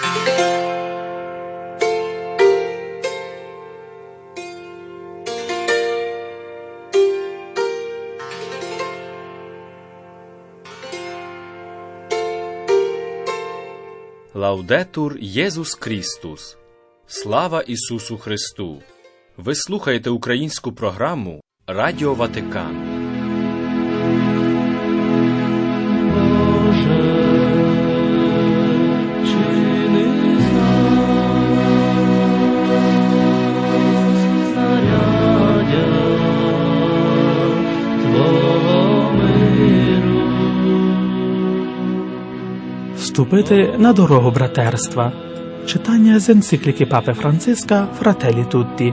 Лаудетур Єсус Крістус! Слава Ісусу Христу! Ви слухаєте українську програму Радіо Ватикан. Вступити на дорогу братерства. Читання з енцикліки Папи Франциска «Фрателі Тутті».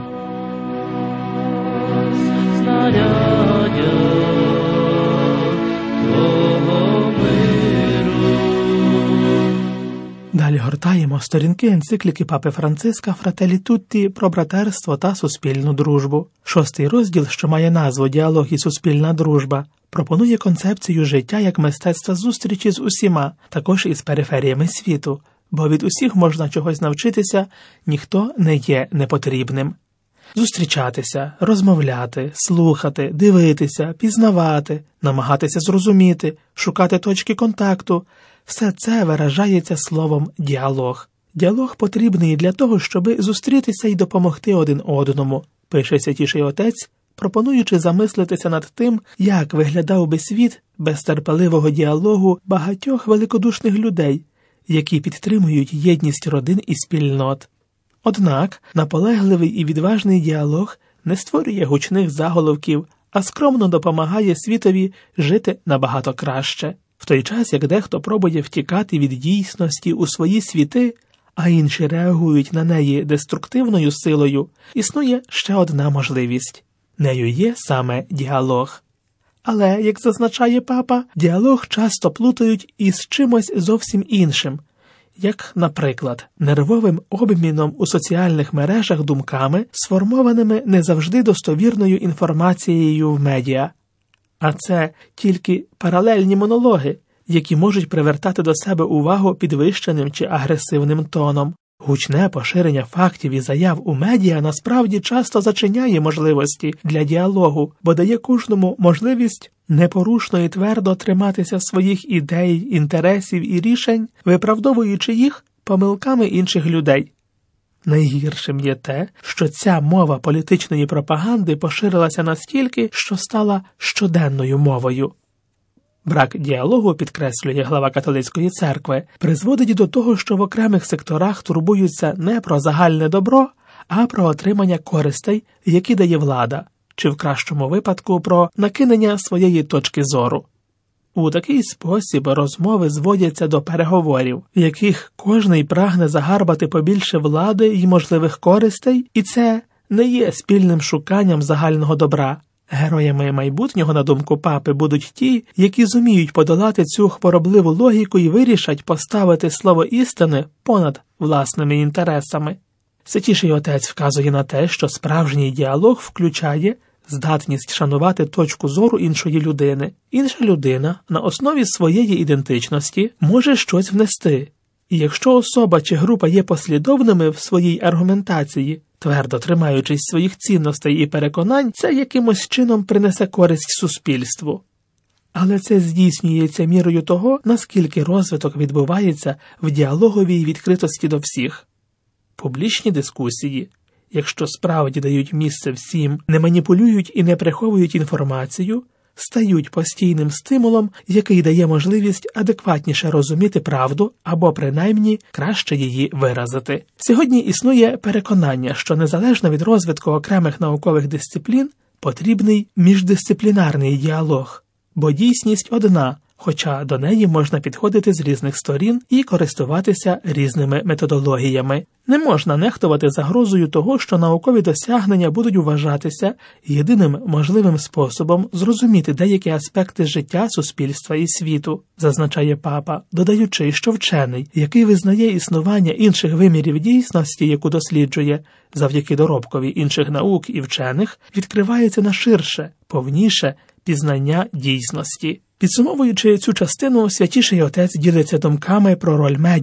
Далі гортаємо сторінки енцикліки Папи Франциска «Фрателі Тутті» про братерство та суспільну дружбу. 6-й розділ, що має назву «Діалог і суспільна дружба», пропонує концепцію життя як мистецтва зустрічі з усіма, також і з периферіями світу, бо від усіх можна чогось навчитися, ніхто не є непотрібним. Зустрічатися, розмовляти, слухати, дивитися, пізнавати, намагатися зрозуміти, шукати точки контакту – все це виражається словом «діалог». Діалог потрібний для того, щоб зустрітися і допомогти один одному, пише Святіший Отець, пропонуючи замислитися над тим, як виглядав би світ без терпеливого діалогу багатьох великодушних людей, які підтримують єдність родин і спільнот. Однак наполегливий і відважний діалог не створює гучних заголовків, а скромно допомагає світові жити набагато краще. В той час, як дехто пробує втікати від дійсності у свої світи, а інші реагують на неї деструктивною силою, існує ще одна можливість. Нею є саме діалог. Але, як зазначає папа, діалог часто плутають із чимось зовсім іншим, як, наприклад, нервовим обміном у соціальних мережах думками, сформованими не завжди достовірною інформацією в медіа. А це тільки паралельні монологи, які можуть привертати до себе увагу підвищеним чи агресивним тоном. Гучне поширення фактів і заяв у медіа насправді часто зачиняє можливості для діалогу, бо дає кожному можливість непорушно і твердо триматися своїх ідей, інтересів і рішень, виправдовуючи їх помилками інших людей. Найгіршим є те, що ця мова політичної пропаганди поширилася настільки, що стала щоденною мовою. Брак діалогу, підкреслює глава католицької церкви, призводить до того, що в окремих секторах турбуються не про загальне добро, а про отримання користей, які дає влада, чи в кращому випадку про накинення своєї точки зору. У такий спосіб розмови зводяться до переговорів, в яких кожний прагне загарбати побільше влади й можливих користей, і це не є спільним шуканням загального добра. Героями майбутнього, на думку папи, будуть ті, які зуміють подолати цю хворобливу логіку і вирішать поставити слово істини понад власними інтересами. Святіший Отець вказує на те, що справжній діалог включає здатність шанувати точку зору іншої людини. Інша людина на основі своєї ідентичності може щось внести. І якщо особа чи група є послідовними в своїй аргументації, твердо тримаючись своїх цінностей і переконань, це якимось чином принесе користь суспільству. Але це здійснюється мірою того, наскільки розвиток відбувається в діалоговій відкритості до всіх. Публічні дискусії, якщо справді дають місце всім, не маніпулюють і не приховують інформацію, стають постійним стимулом, який дає можливість адекватніше розуміти правду або, принаймні, краще її виразити. Сьогодні існує переконання, що незалежно від розвитку окремих наукових дисциплін, потрібний міждисциплінарний діалог, бо дійсність одна, хоча до неї можна підходити з різних сторін і користуватися різними методологіями. Не можна нехтувати загрозою того, що наукові досягнення будуть вважатися єдиним можливим способом зрозуміти деякі аспекти життя, суспільства і світу, зазначає папа, додаючи, що вчений, який визнає існування інших вимірів дійсності, яку досліджує, завдяки доробкові інших наук і вчених, відкривається на ширше, повніше пізнання дійсності. Підсумовуючи цю частину, Святіший Отець ділиться думками про роль медіа,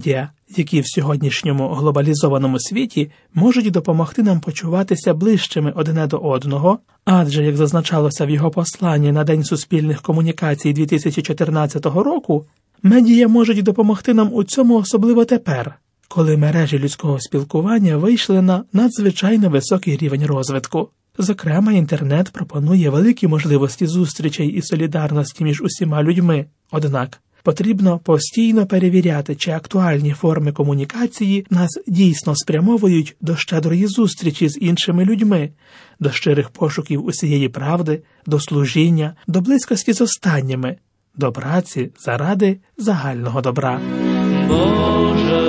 які в сьогоднішньому глобалізованому світі можуть допомогти нам почуватися ближчими одне до одного, адже, як зазначалося в його посланні на День суспільних комунікацій 2014 року, медіа можуть допомогти нам у цьому особливо тепер, коли мережі людського спілкування вийшли на надзвичайно високий рівень розвитку. Зокрема, інтернет пропонує великі можливості зустрічей і солідарності між усіма людьми. Однак, потрібно постійно перевіряти, чи актуальні форми комунікації нас дійсно спрямовують до щедрої зустрічі з іншими людьми, до щирих пошуків усієї правди, до служіння, до близькості з останніми, до праці заради загального добра. Боже,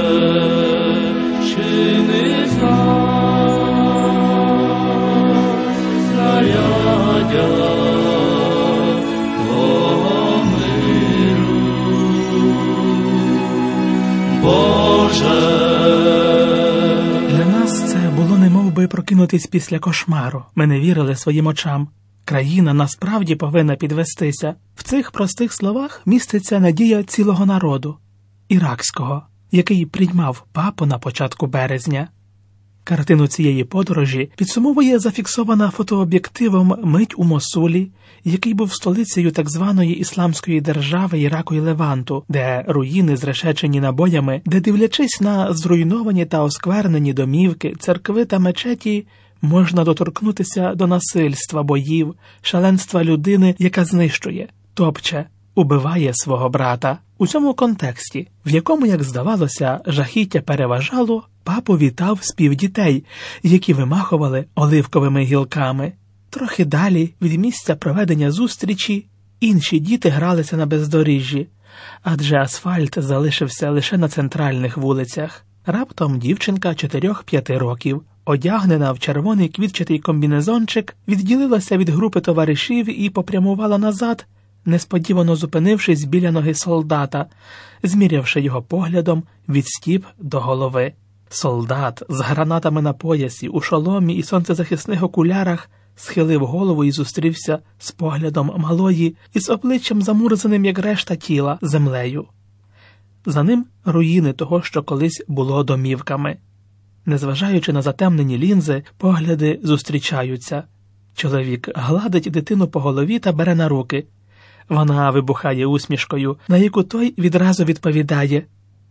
чини Твого миру. Боже. Для нас це було немов би прокинутись після кошмару. Ми не вірили своїм очам. Країна насправді повинна підвестися. В цих простих словах міститься надія цілого народу – іракського, який приймав папу на початку березня. Картину цієї подорожі підсумовує зафіксована фотооб'єктивом мить у Мосулі, який був столицею так званої Ісламської держави Іраку і Леванту, де руїни зрешечені набоями, де, дивлячись на зруйновані та осквернені домівки, церкви та мечеті, можна доторкнутися до насильства, боїв, шаленства людини, яка знищує, топче, убиває свого брата. У цьому контексті, в якому, як здавалося, жахіття переважало, папу вітав спів дітей, які вимахували оливковими гілками. Трохи далі, від місця проведення зустрічі, інші діти гралися на бездоріжжі, адже асфальт залишився лише на центральних вулицях. Раптом дівчинка 4-5 років, одягнена в червоний квітчатий комбінезончик, відділилася від групи товаришів і попрямувала назад, несподівано зупинившись біля ноги солдата, змірявши його поглядом від стіп до голови. Солдат з гранатами на поясі, у шоломі і сонцезахисних окулярах схилив голову і зустрівся з поглядом малої із обличчям замурзаним, як решта тіла, землею. За ним руїни того, що колись було домівками. Незважаючи на затемнені лінзи, погляди зустрічаються. Чоловік гладить дитину по голові та бере на руки. Вона вибухає усмішкою, на яку той відразу відповідає.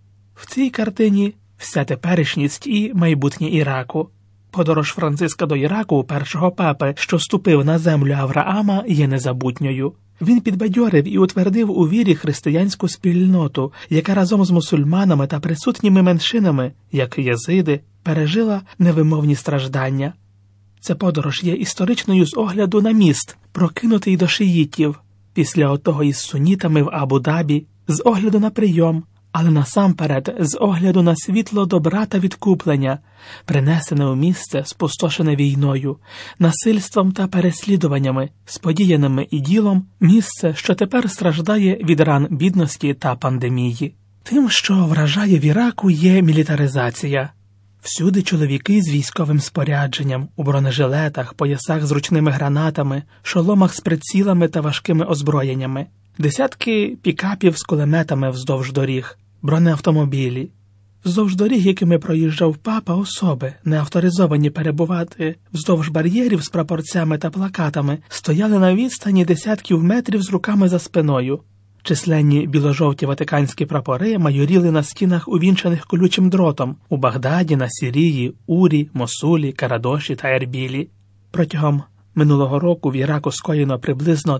В цій картині вся теперішність і майбутнє Іраку. Подорож Франциска до Іраку, першого папи, що вступив на землю Авраама, є незабутньою. Він підбадьорив і утвердив у вірі християнську спільноту, яка разом з мусульманами та присутніми меншинами, як єзиди, пережила невимовні страждання. Ця подорож є історичною з огляду на міст, прокинутий до шиїтів, після отого із сунітами в Абу-Дабі, з огляду на прийом, але насамперед з огляду на світло добра та відкуплення, принесене у місце, спустошене війною, насильством та переслідуваннями, сподіяними і ділом, місце, що тепер страждає від ран бідності та пандемії. Тим, що вражає в Іраку, є мілітаризація. Всюди чоловіки з військовим спорядженням, у бронежилетах, поясах з ручними гранатами, шоломах з прицілами та важкими озброєннями. Десятки пікапів з кулеметами вздовж доріг, бронеавтомобілі. Вздовж доріг, якими проїжджав папа, особи, не авторизовані перебувати вздовж бар'єрів з прапорцями та плакатами, стояли на відстані десятків метрів з руками за спиною. Численні біло-жовті ватиканські прапори майоріли на стінах, увінчаних колючим дротом у Багдаді, Насірії, Урі, Мосулі, Карадоші та Ербілі. Протягом минулого року в Іраку скоєно приблизно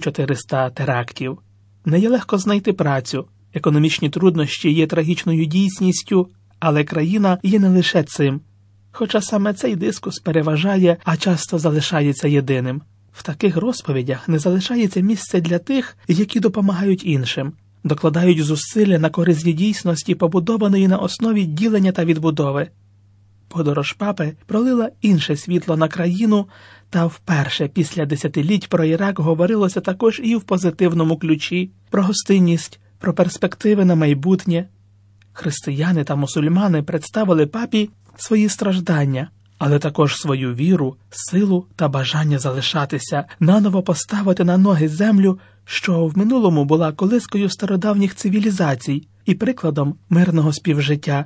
1400 терактів. Не є легко знайти працю, економічні труднощі є трагічною дійсністю, але країна є не лише цим. Хоча саме цей дискус переважає, а часто залишається єдиним. В таких розповідях не залишається місця для тих, які допомагають іншим, докладають зусилля на користь дійсності, побудованої на основі ділення та відбудови. Подорож папи пролила інше світло на країну, та вперше після десятиліть про Ірак говорилося також і в позитивному ключі, про гостинність, про перспективи на майбутнє. Християни та мусульмани представили папі свої страждання, але також свою віру, силу та бажання залишатися, наново поставити на ноги землю, що в минулому була колискою стародавніх цивілізацій, і прикладом мирного співжиття.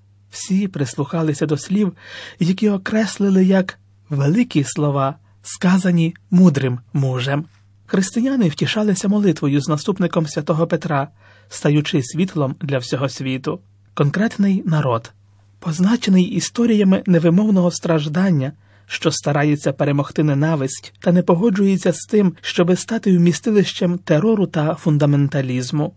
Всі прислухалися до слів, які окреслили як великі слова, сказані мудрим мужем. Християни втішалися молитвою з наступником святого Петра, стаючи світлом для всього світу. Конкретний народ, позначений історіями невимовного страждання, що старається перемогти ненависть та не погоджується з тим, щоби стати вмістилищем терору та фундаменталізму.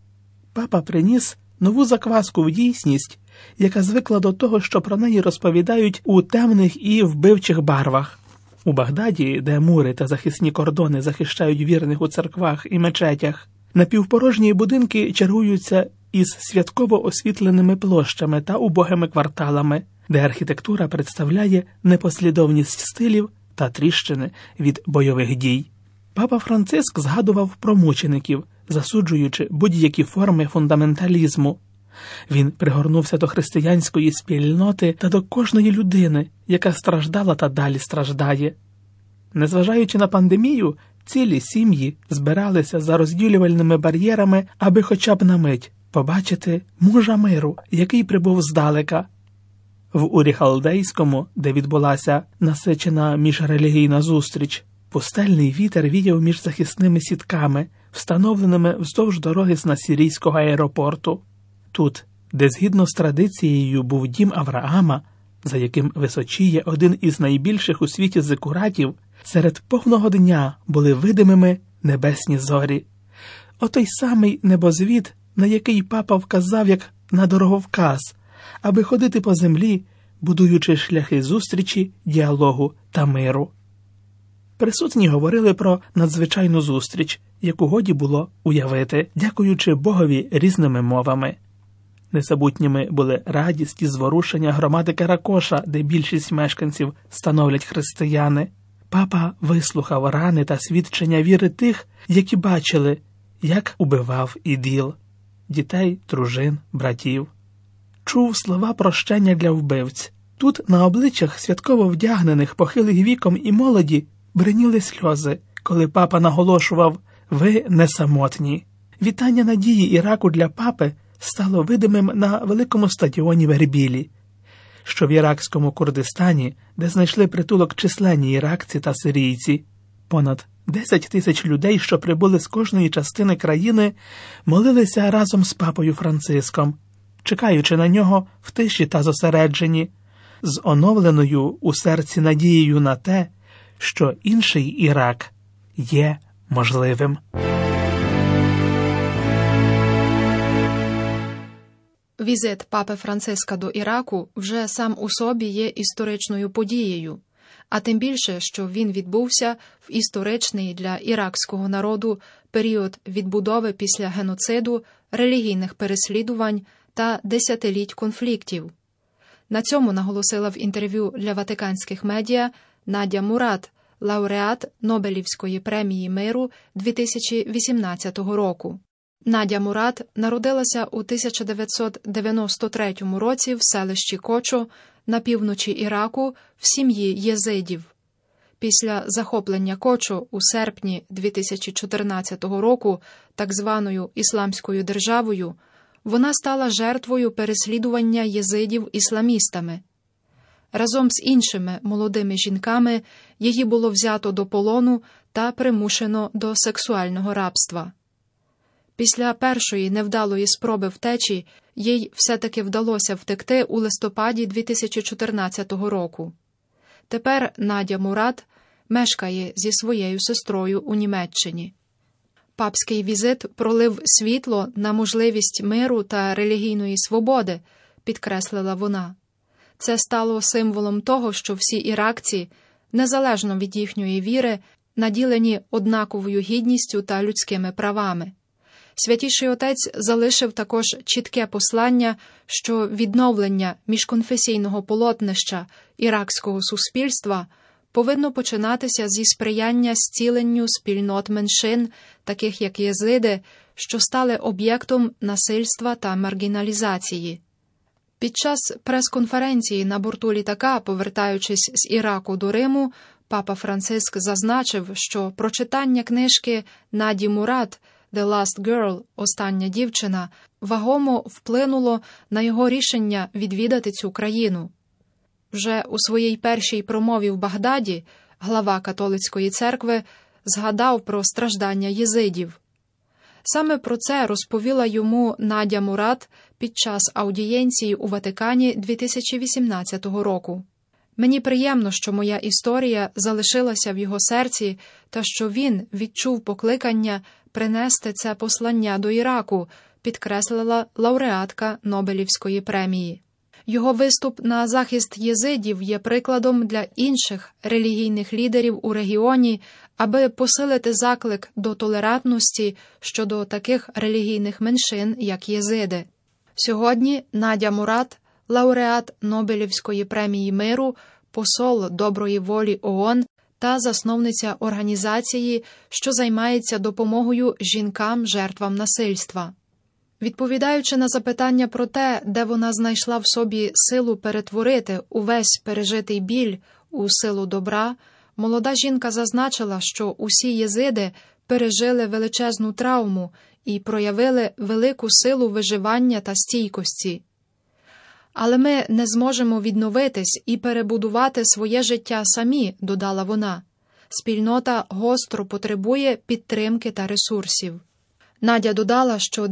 Папа приніс нову закваску в дійсність, яка звикла до того, що про неї розповідають у темних і вбивчих барвах. У Багдаді, де мури та захисні кордони захищають вірних у церквах і мечетях, напівпорожні будинки чергуються із святково освітленими площами та убогими кварталами, де архітектура представляє непослідовність стилів та тріщини від бойових дій. Папа Франциск згадував про мучеників, засуджуючи будь-які форми фундаменталізму. Він пригорнувся до християнської спільноти та до кожної людини, яка страждала та далі страждає. Незважаючи на пандемію, цілі сім'ї збиралися за розділювальними бар'єрами, аби хоча б на мить побачити мужа миру, який прибув здалека. В Урі-Халдейському, де відбулася насичена міжрелігійна зустріч, пустельний вітер віяв між захисними сітками, встановленими вздовж дороги з Насірійського аеропорту. Тут, де згідно з традицією був дім Авраама, за яким височіє один із найбільших у світі зикуратів, серед повного дня були видимими небесні зорі. Отой самий небозвід, на який папа вказав як на дороговказ, аби ходити по землі, будуючи шляхи зустрічі, діалогу та миру. Присутні говорили про надзвичайну зустріч, яку годі було уявити, дякуючи Богові різними мовами. Незабутніми були радість і зворушення громади Каракоша, де більшість мешканців становлять християни. Папа вислухав рани та свідчення віри тих, які бачили, як убивав іділ – дітей, дружин, братів. Чув слова прощення для вбивць. Тут на обличчях святково вдягнених похилих віком і молоді бриніли сльози, коли папа наголошував «Ви не самотні». Вітання надії Іраку для папи стало видимим на великому стадіоні в Ербілі, що в іракському Курдистані, де знайшли притулок численні іракці та сирійці. Понад 10 тисяч людей, що прибули з кожної частини країни, молилися разом з папою Франциском, чекаючи на нього в тиші та зосередженні, з оновленою у серці надією на те, що інший Ірак є можливим. Візит папи Франциска до Іраку вже сам у собі є історичною подією, а тим більше, що він відбувся в історичний для іракського народу період відбудови після геноциду, релігійних переслідувань та десятиліть конфліктів. На цьому наголосила в інтерв'ю для ватиканських медіа Надя Мурат, лауреат Нобелівської премії миру 2018 року. Надя Мурат народилася у 1993 році в селищі Кочо на півночі Іраку в сім'ї єзидів. Після захоплення Кочо у серпні 2014 року так званою Ісламською державою вона стала жертвою переслідування єзидів ісламістами. Разом з іншими молодими жінками її було взято до полону та примушено до сексуального рабства. Після першої невдалої спроби втечі їй все-таки вдалося втекти у листопаді 2014 року. Тепер Надя Мурат мешкає зі своєю сестрою у Німеччині. Папський візит пролив світло на можливість миру та релігійної свободи, підкреслила вона. Це стало символом того, що всі іракці, незалежно від їхньої віри, наділені однаковою гідністю та людськими правами. Святіший Отець залишив також чітке послання, що відновлення міжконфесійного полотнища іракського суспільства повинно починатися зі сприяння зціленню спільнот меншин, таких як єзиди, що стали об'єктом насильства та маргіналізації. Під час прес-конференції на борту літака, повертаючись з Іраку до Риму, папа Франциск зазначив, що прочитання книжки Наді Мурат «The Last Girl» «Остання дівчина» вагомо вплинуло на його рішення відвідати цю країну. Вже у своїй першій промові в Багдаді глава католицької церкви згадав про страждання єзидів. Саме про це розповіла йому Надя Мурат під час аудієнції у Ватикані 2018 року. Мені приємно, що моя історія залишилася в його серці та що він відчув покликання принести це послання до Іраку, підкреслила лауреатка Нобелівської премії. Його виступ на захист єзидів є прикладом для інших релігійних лідерів у регіоні, аби посилити заклик до толерантності щодо таких релігійних меншин, як єзиди. Сьогодні Надя Мурат, лауреат Нобелівської премії миру, посол доброї волі ООН та засновниця організації, що займається допомогою жінкам-жертвам насильства. Відповідаючи на запитання про те, де вона знайшла в собі силу перетворити увесь пережитий біль у силу добра, молода жінка зазначила, що усі єзиди пережили величезну травму і проявили велику силу виживання та стійкості. Але ми не зможемо відновитись і перебудувати своє життя самі, додала вона. Спільнота гостро потребує підтримки та ресурсів. Надя додала, що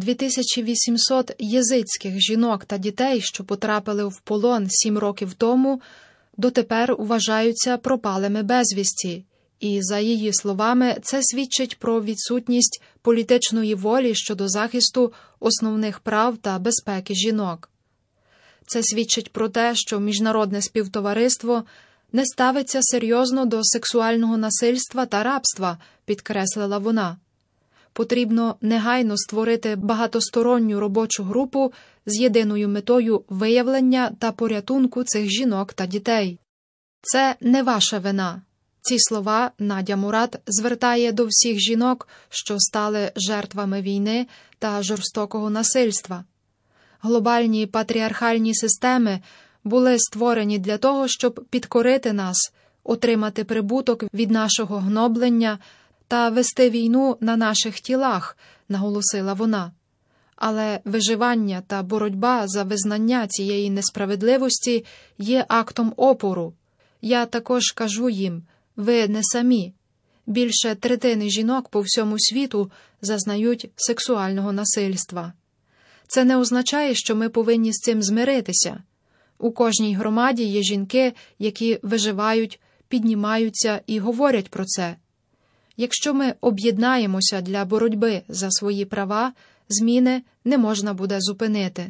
2800 єзидських жінок та дітей, що потрапили в полон 7 років тому, дотепер вважаються пропалими безвісті. І, за її словами, це свідчить про відсутність політичної волі щодо захисту основних прав та безпеки жінок. Це свідчить про те, що міжнародне співтовариство не ставиться серйозно до сексуального насильства та рабства, підкреслила вона. Потрібно негайно створити багатосторонню робочу групу з єдиною метою виявлення та порятунку цих жінок та дітей. Це не ваша вина. Ці слова Надя Мурат звертає до всіх жінок, що стали жертвами війни та жорстокого насильства. Глобальні патріархальні системи були створені для того, щоб підкорити нас, отримати прибуток від нашого гноблення та вести війну на наших тілах, наголосила вона. Але виживання та боротьба за визнання цієї несправедливості є актом опору. Я також кажу їм, ви не самі. Більше третини жінок по всьому світу зазнають сексуального насильства. Це не означає, що ми повинні з цим змиритися. У кожній громаді є жінки, які виживають, піднімаються і говорять про це. Якщо ми об'єднаємося для боротьби за свої права, зміни не можна буде зупинити.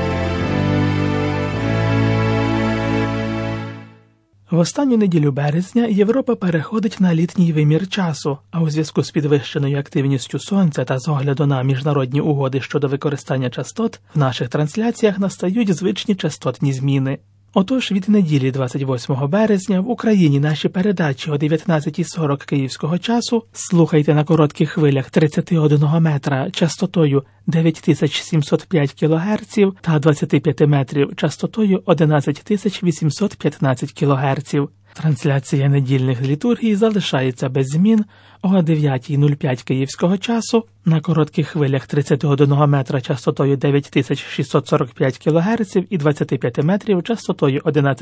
В останню неділю березня Європа переходить на літній вимір часу, а у зв'язку з підвищеною активністю Сонця та з огляду на міжнародні угоди щодо використання частот, в наших трансляціях настають звичні частотні зміни. Отож, від неділі 28 березня в Україні наші передачі о 19:40 київського часу слухайте на коротких хвилях 31 метра частотою 9705 кГц та 25 метрів частотою 11815 кГц. Трансляція недільних літургій залишається без змін о 9:05 київського часу на коротких хвилях 31 метра частотою 9645 кГц і 25 метрів частотою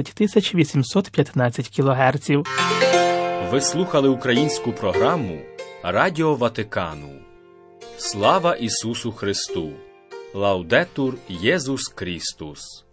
11815 кГц. Ви слухали українську програму Радіо Ватикану. Слава Ісусу Христу! Лаудетур Єсус Христос!